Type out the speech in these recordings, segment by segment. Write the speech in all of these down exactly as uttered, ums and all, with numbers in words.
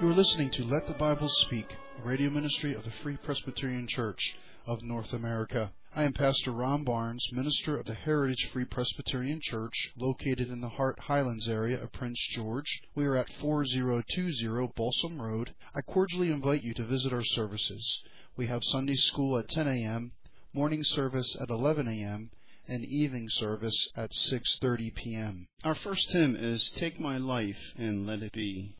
You are listening to Let the Bible Speak, a radio ministry of the Free Presbyterian Church of North America. I am Pastor Ron Barnes, minister of the Heritage Free Presbyterian Church, located in the Hart Highlands area of Prince George. We are at four thousand twenty Balsam Road. I cordially invite you to visit our services. We have Sunday school at ten a.m., morning service at eleven a.m., and evening service at six thirty p.m. Our first hymn is Take My Life and Let It Be.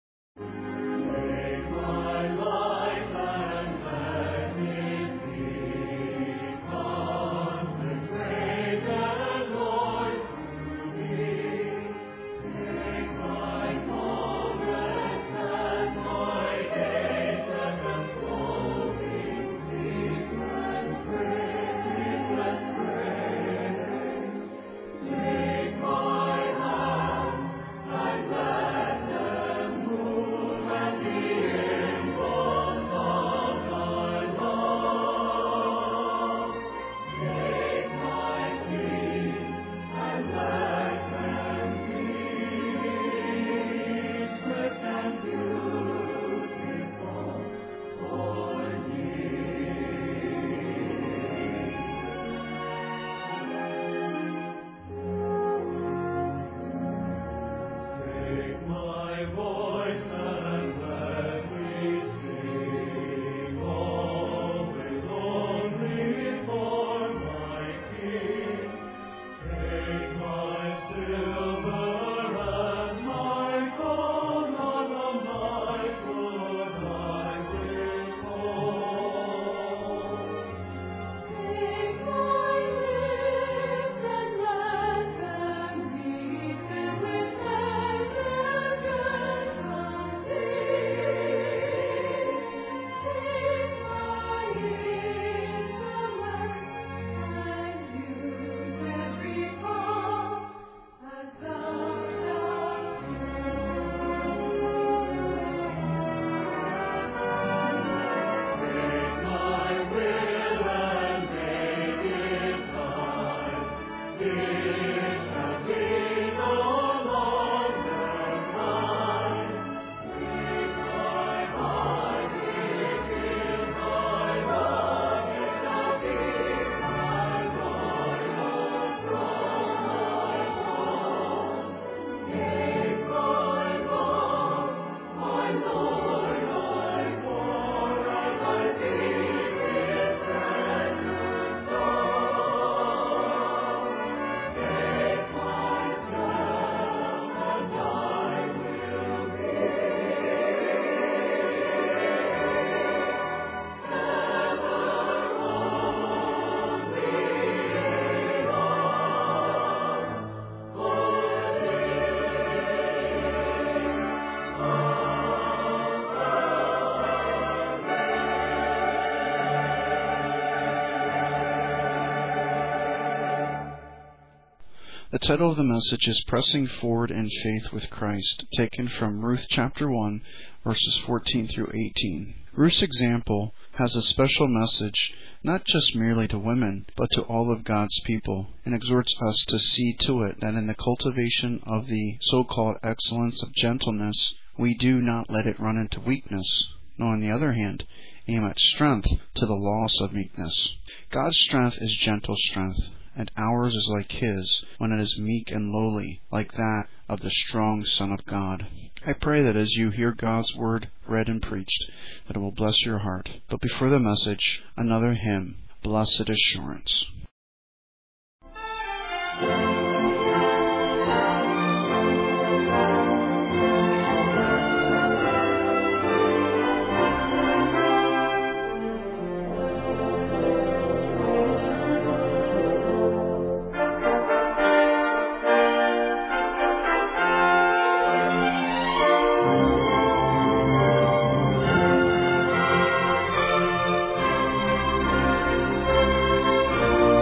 The title of the message is Pressing Forward in Faith with Christ, taken from Ruth chapter one, verses fourteen through eighteen. Ruth's example has a special message, not just merely to women, but to all of God's people, and exhorts us to see to it that in the cultivation of the so-called excellence of gentleness, we do not let it run into weakness, nor on the other hand, aim at strength to the loss of meekness. God's strength is gentle strength, and ours is like His, when it is meek and lowly, like that of the strong Son of God. I pray that as you hear God's word read and preached, that it will bless your heart. But before the message, another hymn, Blessed Assurance. Thank you.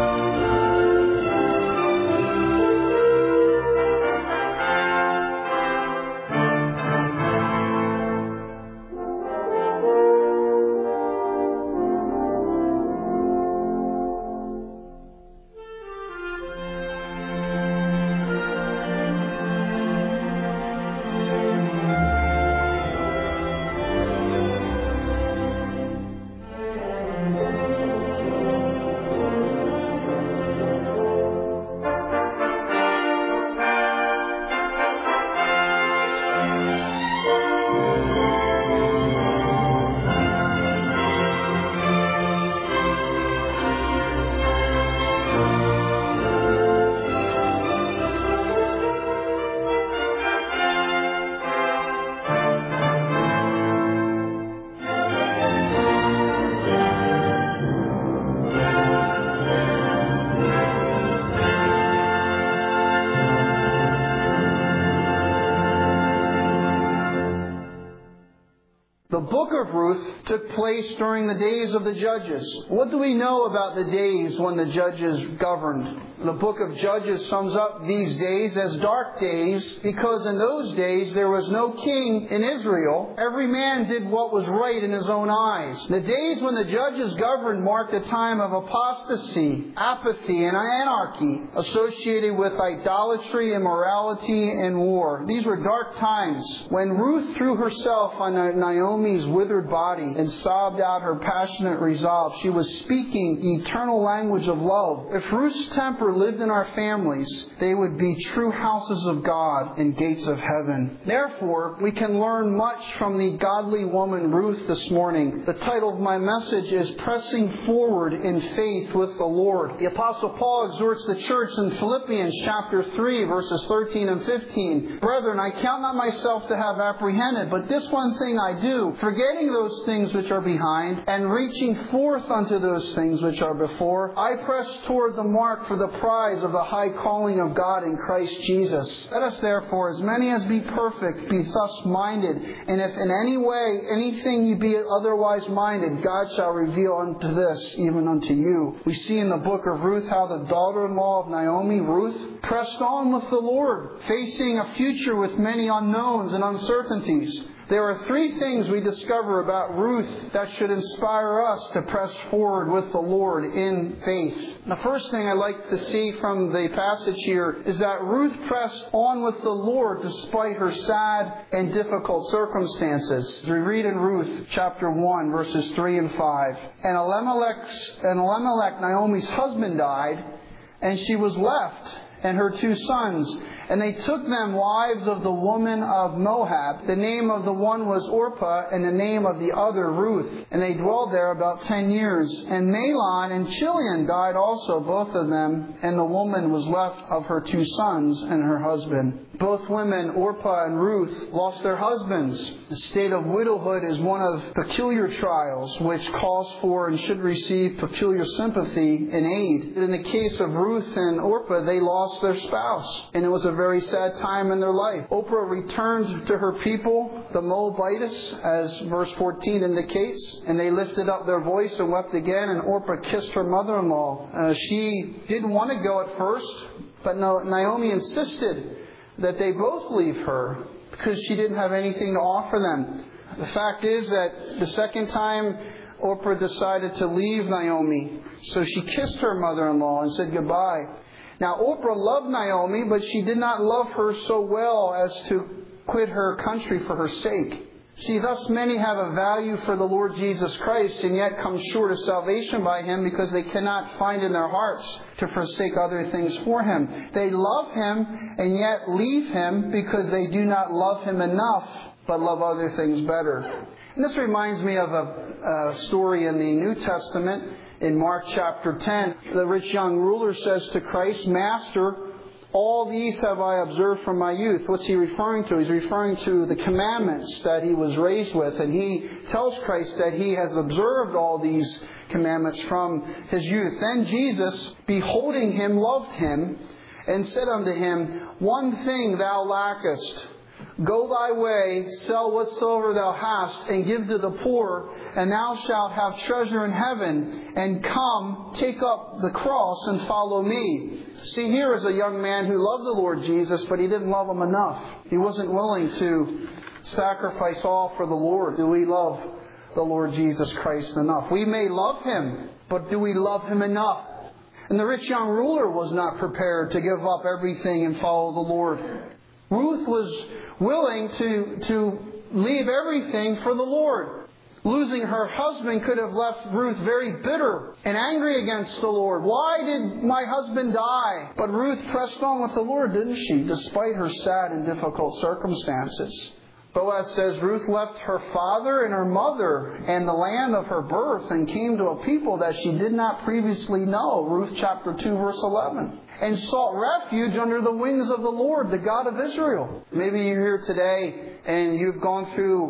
book of Ruth took place during the days of the judges. What do we know about the days when the judges governed? The book of Judges sums up these days as dark days because in those days there was no king in Israel. Every man did what was right in his own eyes. The days when the judges governed marked a time of apostasy, apathy, and anarchy associated with idolatry, immorality, and war. These were dark times. When Ruth threw herself on Naomi's withered body and sobbed out her passionate resolve, she was speaking the eternal language of love. If Ruth's temper lived in our families, they would be true houses of God and gates of heaven. Therefore, we can learn much from the godly woman Ruth this morning. The title of my message is Pressing Forward in Faith with the Lord. The Apostle Paul exhorts the church in Philippians chapter three, verses thirteen and fifteen. Brethren, I count not myself to have apprehended, but this one thing I do, forgetting those things which are behind, and reaching forth unto those things which are before, I press toward the mark for the prize of the high calling of God in Christ Jesus. Let us therefore, as many as be perfect, be thus minded. And if in any way, anything you be otherwise minded, God shall reveal unto this, even unto you. We see in the book of Ruth how the daughter-in-law of Naomi, Ruth, pressed on with the Lord, facing a future with many unknowns and uncertainties. There are three things we discover about Ruth that should inspire us to press forward with the Lord in faith. The first thing I'd like to see from the passage here is that Ruth pressed on with the Lord despite her sad and difficult circumstances. We read in Ruth chapter one, verses three and five. And Elimelech, and Elimelech, Naomi's husband, died, and she was left, and her two sons. And they took them wives of the woman of Moab. The name of the one was Orpah, and the name of the other Ruth. And they dwelled there about ten years. And Mahlon and Chilion died also, both of them. And the woman was left of her two sons and her husband. Both women, Orpah and Ruth, lost their husbands. The state of widowhood is one of peculiar trials, which calls for and should receive peculiar sympathy and aid. In the case of Ruth and Orpah, they lost their spouse, and it was a very sad time in their life. Orpah returned to her people, the Moabites, as verse fourteen indicates, and they lifted up their voice and wept again, and Orpah kissed her mother-in-law. Uh, she didn't want to go at first, but Naomi insisted that they both leave her because she didn't have anything to offer them. The fact is that the second time Orpah decided to leave Naomi, so she kissed her mother-in-law and said goodbye. Now Orpah loved Naomi, but she did not love her so well as to quit her country for her sake. See, thus many have a value for the Lord Jesus Christ and yet come short of salvation by Him because they cannot find in their hearts to forsake other things for Him. They love Him and yet leave Him because they do not love Him enough but love other things better. And this reminds me of a, a story in the New Testament in Mark chapter ten. The rich young ruler says to Christ, Master, all these have I observed from my youth. What's he referring to? He's referring to the commandments that he was raised with. And he tells Christ that he has observed all these commandments from his youth. Then Jesus, beholding him, loved him, and said unto him, One thing thou lackest. Go thy way, sell whatsoever thou hast, and give to the poor, and thou shalt have treasure in heaven. And come, take up the cross, and follow me. See, here is a young man who loved the Lord Jesus, but he didn't love Him enough. He wasn't willing to sacrifice all for the Lord. Do we love the Lord Jesus Christ enough? We may love Him, but do we love Him enough? And the rich young ruler was not prepared to give up everything and follow the Lord. Ruth was willing to, to leave everything for the Lord. Losing her husband could have left Ruth very bitter and angry against the Lord. Why did my husband die? But Ruth pressed on with the Lord, didn't she? Despite her sad and difficult circumstances. Boaz says Ruth left her father and her mother and the land of her birth and came to a people that she did not previously know. Ruth chapter two verse eleven. And sought refuge under the wings of the Lord, the God of Israel. Maybe you're here today and you've gone through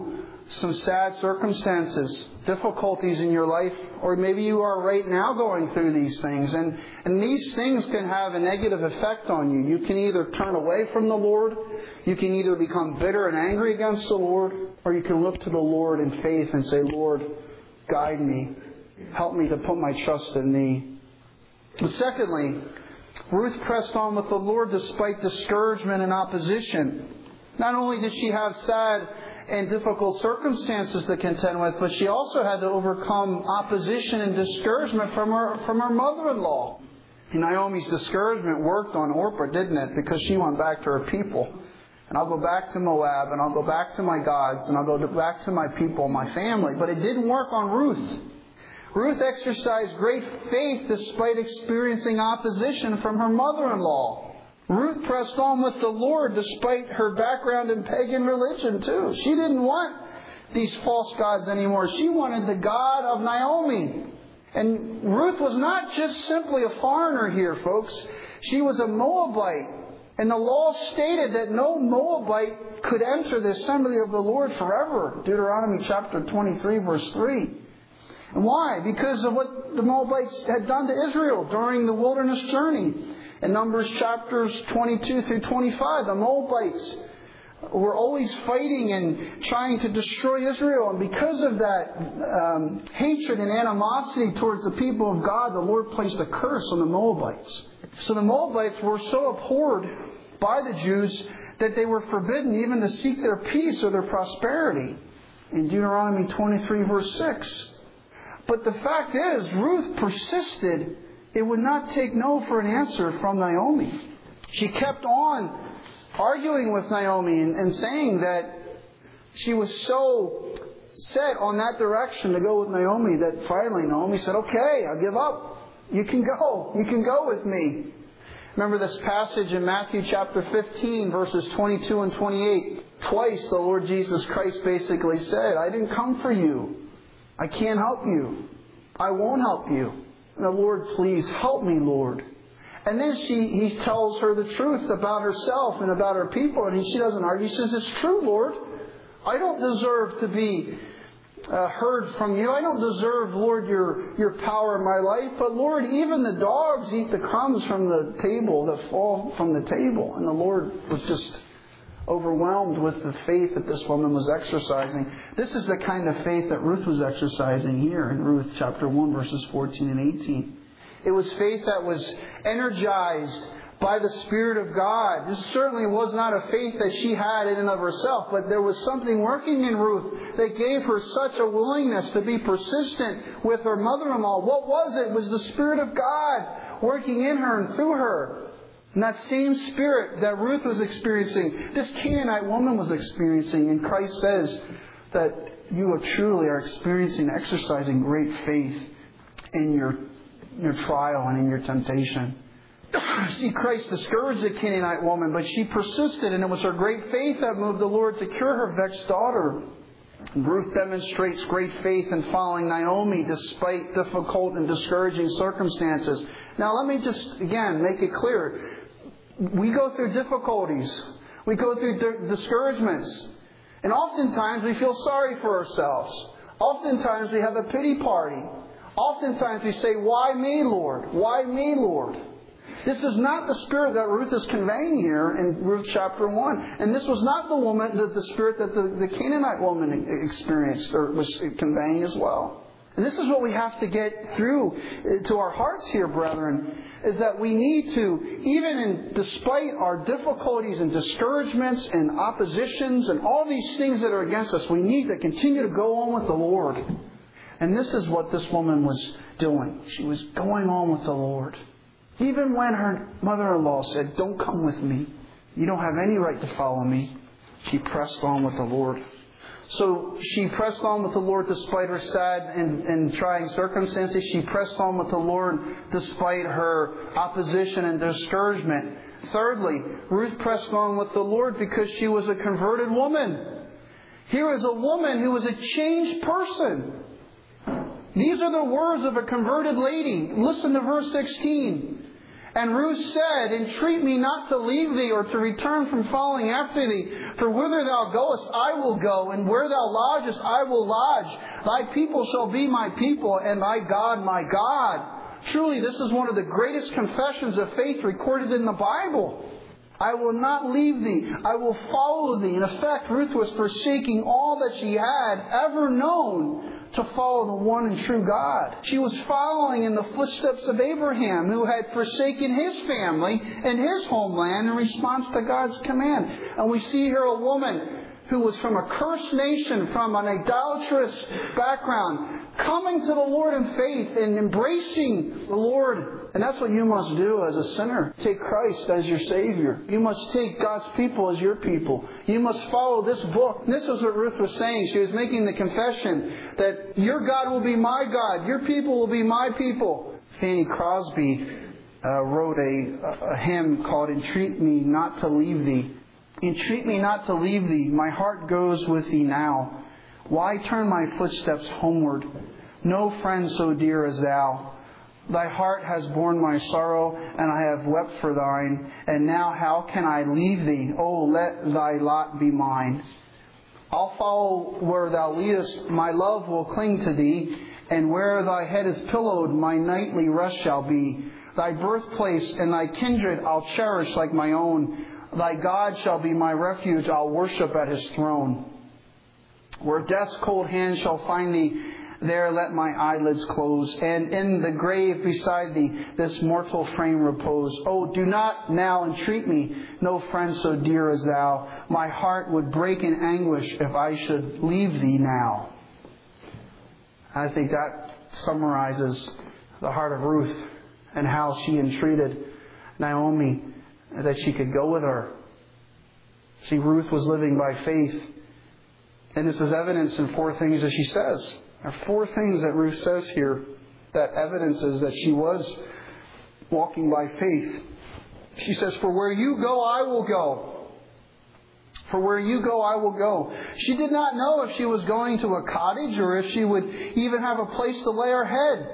some sad circumstances, difficulties in your life, or maybe you are right now going through these things. And, and these things can have a negative effect on you. You can either turn away from the Lord, you can either become bitter and angry against the Lord, or you can look to the Lord in faith and say, Lord, guide me. Help me to put my trust in Thee. But secondly, Ruth pressed on with the Lord despite discouragement and opposition. Not only did she have sad and difficult circumstances to contend with, but she also had to overcome opposition and discouragement from her from her mother-in-law. And Naomi's discouragement worked on Orpah, didn't it? Because she went back to her people. And I'll go back to Moab, and I'll go back to my gods, and I'll go back to my people, my family. But it didn't work on Ruth. Ruth exercised great faith despite experiencing opposition from her mother-in-law. Ruth pressed on with the Lord despite her background in pagan religion too. She didn't want these false gods anymore. She wanted the God of Naomi. And Ruth was not just simply a foreigner here, folks. She was a Moabite. And the law stated that no Moabite could enter the assembly of the Lord forever. Deuteronomy chapter twenty-three, verse three. And why? Because of what the Moabites had done to Israel during the wilderness journey. In Numbers chapters twenty-two through twenty-five, the Moabites were always fighting and trying to destroy Israel. And because of that um, hatred and animosity towards the people of God, the Lord placed a curse on the Moabites. So the Moabites were so abhorred by the Jews that they were forbidden even to seek their peace or their prosperity. In Deuteronomy twenty-three, verse six. But the fact is, Ruth persisted. It would not take no for an answer from Naomi. She kept on arguing with Naomi and, and saying that she was so set on that direction to go with Naomi that finally Naomi said, okay, I'll give up. You can go. You can go with me. Remember this passage in Matthew chapter fifteen, verses twenty-two and twenty-eight. Twice the Lord Jesus Christ basically said, I didn't come for you. I can't help you. I won't help you. The Lord, please help me, Lord. And then she, he tells her the truth about herself and about her people. And she doesn't argue. She says, it's true, Lord. I don't deserve to be uh, heard from you. I don't deserve, Lord, your, your power in my life. But Lord, even the dogs eat the crumbs from the table that fall from the table. And the Lord was just overwhelmed with the faith that this woman was exercising. This is the kind of faith that Ruth was exercising here in Ruth chapter one, verses fourteen and eighteen. It was faith that was energized by the Spirit of God. This certainly was not a faith that she had in and of herself, but there was something working in Ruth that gave her such a willingness to be persistent with her mother-in-law. What was it? It was the Spirit of God working in her and through her. And that same spirit that Ruth was experiencing, this Canaanite woman was experiencing. And Christ says that you are truly are experiencing, exercising great faith in your, your trial and in your temptation. See, Christ discouraged the Canaanite woman, but she persisted, and it was her great faith that moved the Lord to cure her vexed daughter. And Ruth demonstrates great faith in following Naomi despite difficult and discouraging circumstances. Now, let me just, again, make it clear. We go through difficulties. We go through di- discouragements. And oftentimes we feel sorry for ourselves. Oftentimes we have a pity party. Oftentimes we say, why me, Lord? Why me, Lord? This is not the spirit that Ruth is conveying here in Ruth chapter one. And this was not the woman, the, the spirit that the, the Canaanite woman experienced or was conveying as well. And this is what we have to get through to our hearts here, brethren, is that we need to, even in, despite our difficulties and discouragements and oppositions and all these things that are against us, we need to continue to go on with the Lord. And this is what this woman was doing. She was going on with the Lord. Even when her mother-in-law said, don't come with me. You don't have any right to follow me. She pressed on with the Lord. So she pressed on with the Lord despite her sad and, and trying circumstances. She pressed on with the Lord despite her opposition and discouragement. Thirdly, Ruth pressed on with the Lord because she was a converted woman. Here is a woman who was a changed person. These are the words of a converted lady. Listen to verse sixteen. And Ruth said, entreat me not to leave thee or to return from following after thee. For whither thou goest, I will go, and where thou lodgest, I will lodge. Thy people shall be my people, and thy God my God. Truly, this is one of the greatest confessions of faith recorded in the Bible. I will not leave thee. I will follow thee. In effect, Ruth was forsaking all that she had ever known to follow the one and true God. She was following in the footsteps of Abraham, who had forsaken his family and his homeland in response to God's command. And we see here a woman who was from a cursed nation, from an idolatrous background, coming to the Lord in faith and embracing the Lord. And that's what you must do as a sinner. Take Christ as your Savior. You must take God's people as your people. You must follow this book. And this is what Ruth was saying. She was making the confession that your God will be my God. Your people will be my people. Fanny Crosby uh, wrote a, a hymn called Entreat Me Not to Leave Thee. Entreat me not to leave thee. My heart goes with thee now. Why turn my footsteps homeward? No friend so dear as thou. Thy heart has borne my sorrow, and I have wept for thine. And now how can I leave thee? Oh, let thy lot be mine. I'll follow where thou leadest. My love will cling to thee. And where thy head is pillowed, my nightly rest shall be. Thy birthplace and thy kindred I'll cherish like my own. Thy God shall be my refuge. I'll worship at his throne. Where death's cold hand shall find thee, there let my eyelids close. And in the grave beside thee, this mortal frame repose. Oh, do not now entreat me, no friend so dear as thou. My heart would break in anguish if I should leave thee now. I think that summarizes the heart of Ruth and how she entreated Naomi that she could go with her. See, Ruth was living by faith. And this is evidence in four things that she says. There are four things that Ruth says here that evidences that she was walking by faith. She says, for where you go, I will go. For where you go, I will go. She did not know if she was going to a cottage or if she would even have a place to lay her head.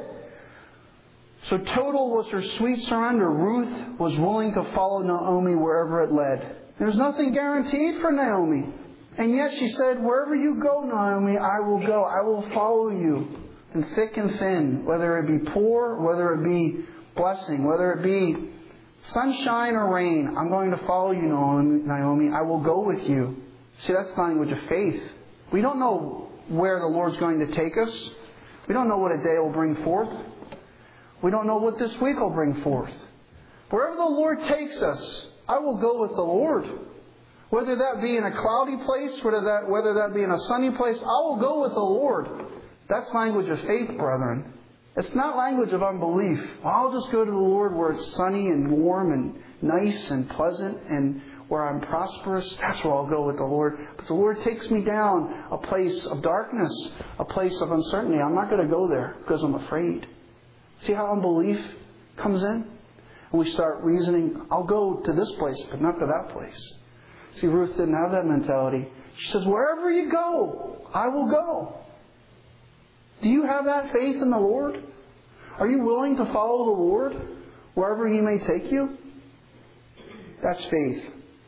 So total was her sweet surrender. Ruth was willing to follow Naomi wherever it led. There's nothing guaranteed for Naomi. And yet she said, wherever you go, Naomi, I will go. I will follow you. In thick and thin, whether it be poor, whether it be blessing, whether it be sunshine or rain, I'm going to follow you, Naomi. I will go with you. See, that's the language of faith. We don't know where the Lord's going to take us. We don't know what a day will bring forth. We don't know what this week will bring forth. Wherever the Lord takes us, I will go with the Lord. Whether that be in a cloudy place, whether that, whether that be in a sunny place, I will go with the Lord. That's language of faith, brethren. It's not language of unbelief. I'll just go to the Lord where it's sunny and warm and nice and pleasant and where I'm prosperous. That's where I'll go with the Lord. But the Lord takes me down a place of darkness, a place of uncertainty. I'm not going to go there because I'm afraid. See how unbelief comes in? And we start reasoning, I'll go to this place, but not to that place. See, Ruth didn't have that mentality. She says, wherever you go, I will go. Do you have that faith in the Lord? Are you willing to follow the Lord wherever He may take you? That's faith.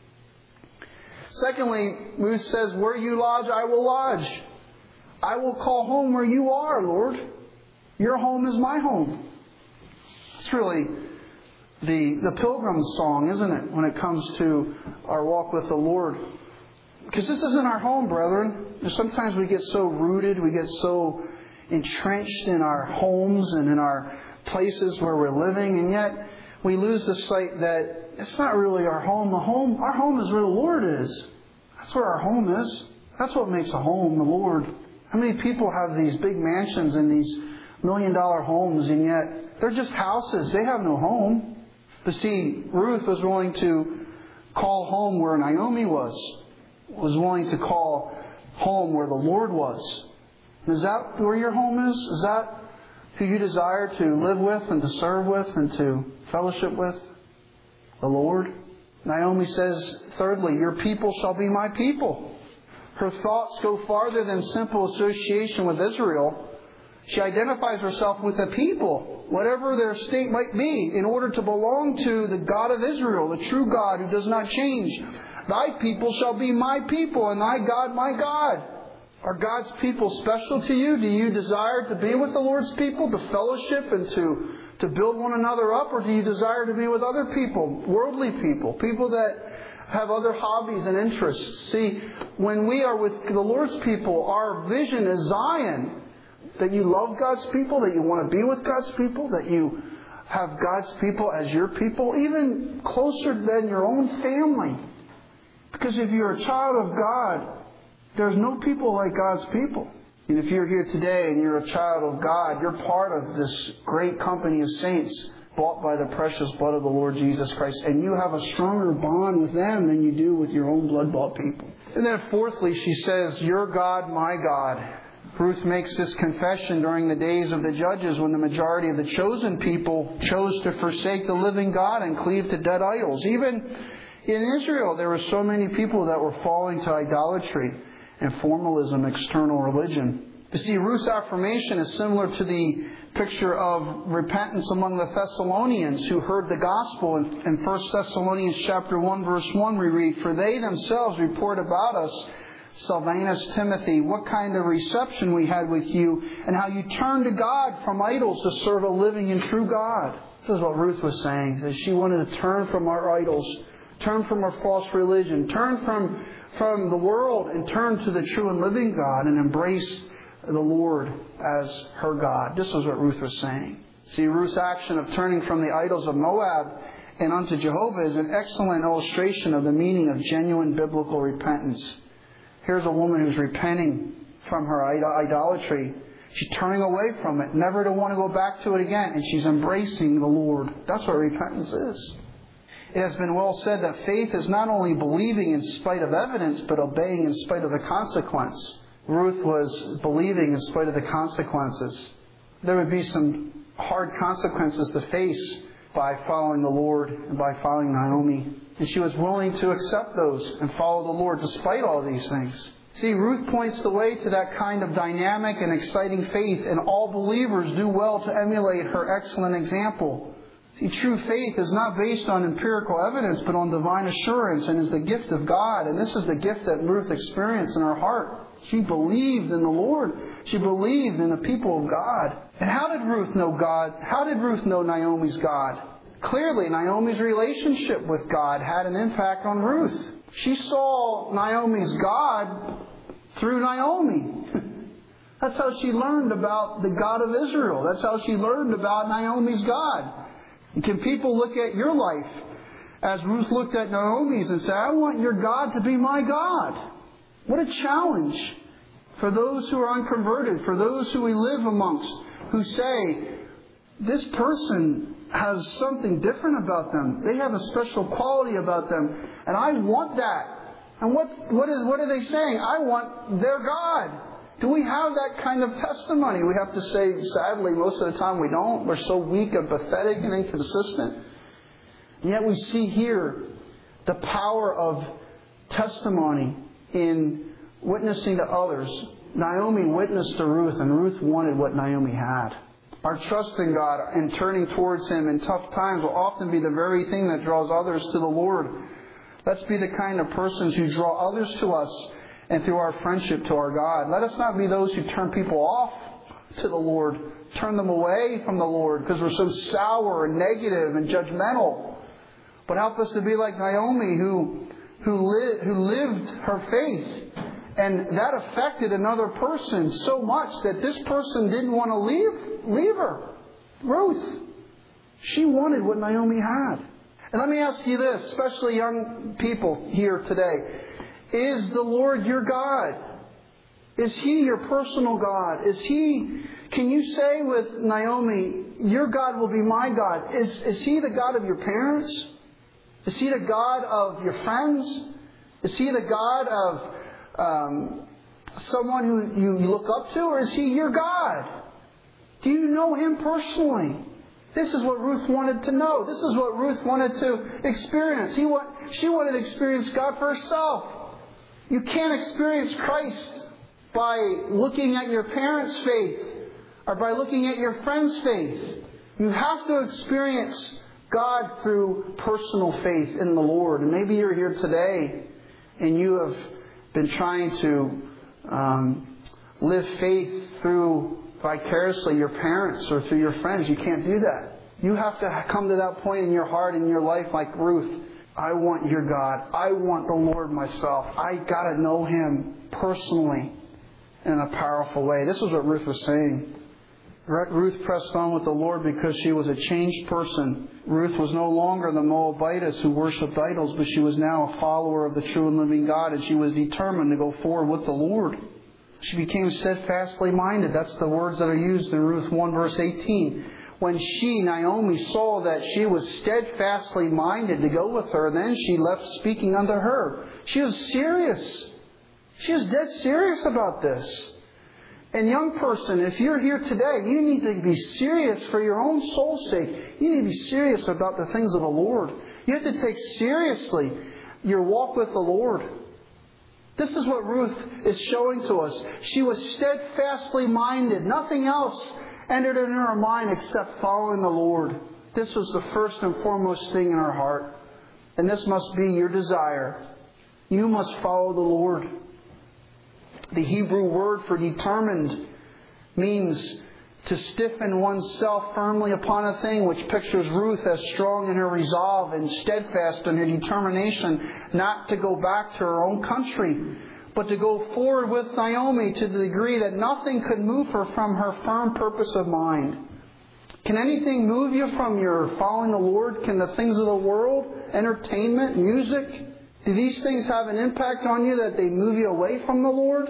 Secondly, Ruth says, where you lodge, I will lodge. I will call home where you are, Lord. Your home is my home. It's really the, the pilgrim's song, isn't it, when it comes to our walk with the Lord. Because this isn't our home, brethren. Sometimes we get so rooted, we get so entrenched in our homes and in our places where we're living, and yet we lose the sight that it's not really our home. The home, our home is where the Lord is. That's where our home is. That's what makes a home, the Lord. How many people have these big mansions and these million dollar homes, and yet they're just houses. They have no home. But see, Ruth was willing to call home where Naomi was. Was willing to call home where the Lord was. Is that where your home is? Is that who you desire to live with and to serve with and to fellowship with? The Lord. Naomi says, thirdly, your people shall be my people. Her thoughts go farther than simple association with Israel. She identifies herself with the people, whatever their state might be, in order to belong to the God of Israel, the true God who does not change. Thy people shall be my people, and thy God my God. Are God's people special to you? Do you desire to be with the Lord's people, to fellowship and to, to build one another up? Or do you desire to be with other people, worldly people, people that have other hobbies and interests? See, when we are with the Lord's people, our vision is Zion. That you love God's people, that you want to be with God's people, that you have God's people as your people, even closer than your own family. Because if you're a child of God, there's no people like God's people. And if you're here today and you're a child of God, you're part of this great company of saints bought by the precious blood of the Lord Jesus Christ. And you have a stronger bond with them than you do with your own blood-bought people. And then fourthly, she says, your God, my God. Ruth makes this confession during the days of the judges when the majority of the chosen people chose to forsake the living God and cleave to dead idols. Even in Israel, there were so many people that were falling to idolatry and formalism, external religion. You see, Ruth's affirmation is similar to the picture of repentance among the Thessalonians who heard the gospel. In, in First Thessalonians chapter one, verse one, we read, for they themselves report about us, Silvanus, Timothy, what kind of reception we had with you, and how you turned to God from idols to serve a living and true God. This is what Ruth was saying. That she wanted to turn from our idols, turn from our false religion, turn from, from the world, and turn to the true and living God, and embrace the Lord as her God. This is what Ruth was saying. See, Ruth's action of turning from the idols of Moab and unto Jehovah is an excellent illustration of the meaning of genuine biblical repentance. Here's a woman who's repenting from her idolatry. She's turning away from it, never to want to go back to it again. And she's embracing the Lord. That's what repentance is. It has been well said that faith is not only believing in spite of evidence, but obeying in spite of the consequence. Ruth was believing in spite of the consequences. There would be some hard consequences to face by following the Lord and by following Naomi. And she was willing to accept those and follow the Lord despite all these things. See, Ruth points the way to that kind of dynamic and exciting faith, and all believers do well to emulate her excellent example. See, true faith is not based on empirical evidence, but on divine assurance, and is the gift of God. And this is the gift that Ruth experienced in her heart. She believed in the Lord. She believed in the people of God. And how did Ruth know God? How did Ruth know Naomi's God? Clearly, Naomi's relationship with God had an impact on Ruth. She saw Naomi's God through Naomi. That's how she learned about the God of Israel. That's how she learned about Naomi's God. And can people look at your life as Ruth looked at Naomi's and say, I want your God to be my God? What a challenge for those who are unconverted, for those who we live amongst, who say, this person has something different about them. They have a special quality about them. And I want that. And what, what is, what are they saying? I want their God. Do we have that kind of testimony? We have to say, sadly, most of the time we don't. We're so weak and pathetic and inconsistent. And yet we see here the power of testimony in witnessing to others. Naomi witnessed to Ruth, and Ruth wanted what Naomi had. Our trust in God and turning towards Him in tough times will often be the very thing that draws others to the Lord. Let's be the kind of persons who draw others to us and through our friendship to our God. Let us not be those who turn people off to the Lord, turn them away from the Lord because we're so sour and negative and judgmental. But help us to be like Naomi who, who, li- who lived her faith. And that affected another person so much that this person didn't want to leave, leave her. Ruth. She wanted what Naomi had. And let me ask you this, especially young people here today. Is the Lord your God? Is He your personal God? Is He, can you say with Naomi, your God will be my God? Is, is He the God of your parents? Is He the God of your friends? Is He the God of Um, someone who you look up to, or is He your God? Do you know Him personally? This is what Ruth wanted to know. This is what Ruth wanted to experience. He want, she wanted to experience God for herself. You can't experience Christ by looking at your parents' faith or by looking at your friend's faith. You have to experience God through personal faith in the Lord. And maybe you're here today and you have been trying to um, live faith through vicariously your parents or through your friends. You can't do that. You have to come to that point in your heart, in your life, like Ruth. I want your God. I want the Lord myself. I got to know Him personally in a powerful way. This is what Ruth was saying. Ruth pressed on with the Lord because she was a changed person. Ruth was no longer the Moabitess who worshipped idols, but she was now a follower of the true and living God, and she was determined to go forward with the Lord. She became steadfastly minded. That's the words that are used in Ruth one verse eighteen. When she, Naomi, saw that she was steadfastly minded to go with her, then she left speaking unto her. She was serious. She was dead serious about this. And young person, if you're here today, you need to be serious for your own soul's sake. You need to be serious about the things of the Lord. You have to take seriously your walk with the Lord. This is what Ruth is showing to us. She was steadfastly minded. Nothing else entered into her mind except following the Lord. This was the first and foremost thing in her heart. And this must be your desire. You must follow the Lord. The Hebrew word for determined means to stiffen oneself firmly upon a thing, which pictures Ruth as strong in her resolve and steadfast in her determination not to go back to her own country, but to go forward with Naomi to the degree that nothing could move her from her firm purpose of mind. Can anything move you from your following the Lord? Can the things of the world, entertainment, music, do these things have an impact on you that they move you away from the Lord?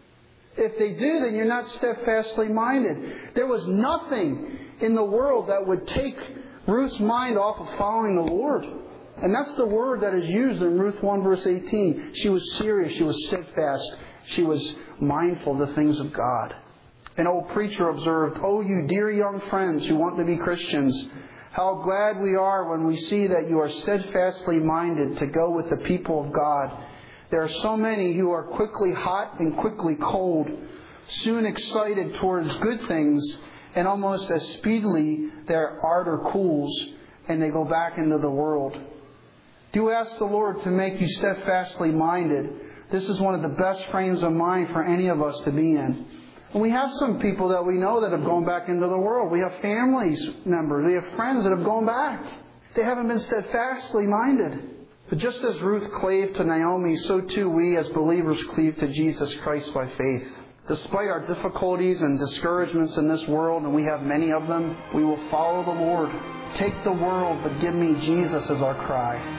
If they do, then you're not steadfastly minded. There was nothing in the world that would take Ruth's mind off of following the Lord. And that's the word that is used in Ruth one verse eighteen. She was serious. She was steadfast. She was mindful of the things of God. An old preacher observed, "Oh, you dear young friends who want to be Christians, how glad we are when we see that you are steadfastly minded to go with the people of God. There are so many who are quickly hot and quickly cold, soon excited towards good things, and almost as speedily their ardor cools, and they go back into the world." Do ask the Lord to make you steadfastly minded. This is one of the best frames of mind for any of us to be in. And we have some people that we know that have gone back into the world. We have families members. We have friends that have gone back. They haven't been steadfastly minded. But just as Ruth clave to Naomi, so too we as believers cleave to Jesus Christ by faith. Despite our difficulties and discouragements in this world, and we have many of them, we will follow the Lord. Take the world, but give me Jesus is our cry.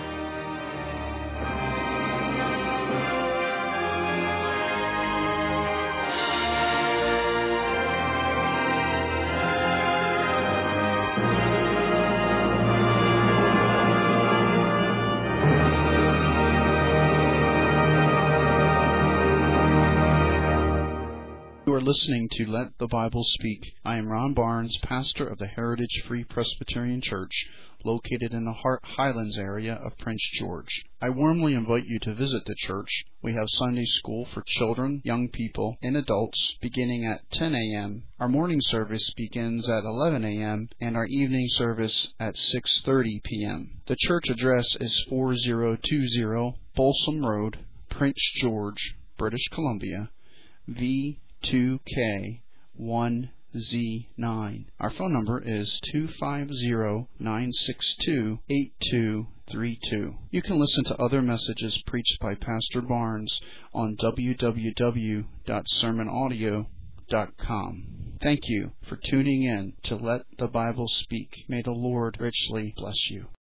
You are listening to Let the Bible Speak. I am Ron Barnes, pastor of the Heritage Free Presbyterian Church, located in the Highlands area of Prince George. I warmly invite you to visit the church. We have Sunday school for children, young people, and adults beginning at ten a.m. Our morning service begins at eleven a.m. and our evening service at six thirty p.m. The church address is four zero two zero Folsom Road, Prince George, British Columbia, V two K one Z nine. Our phone number is two five zero, nine six two, eight two three two. You can listen to other messages preached by Pastor Barnes on w w w dot sermon audio dot com. Thank you for tuning in to Let the Bible Speak. May the Lord richly bless you.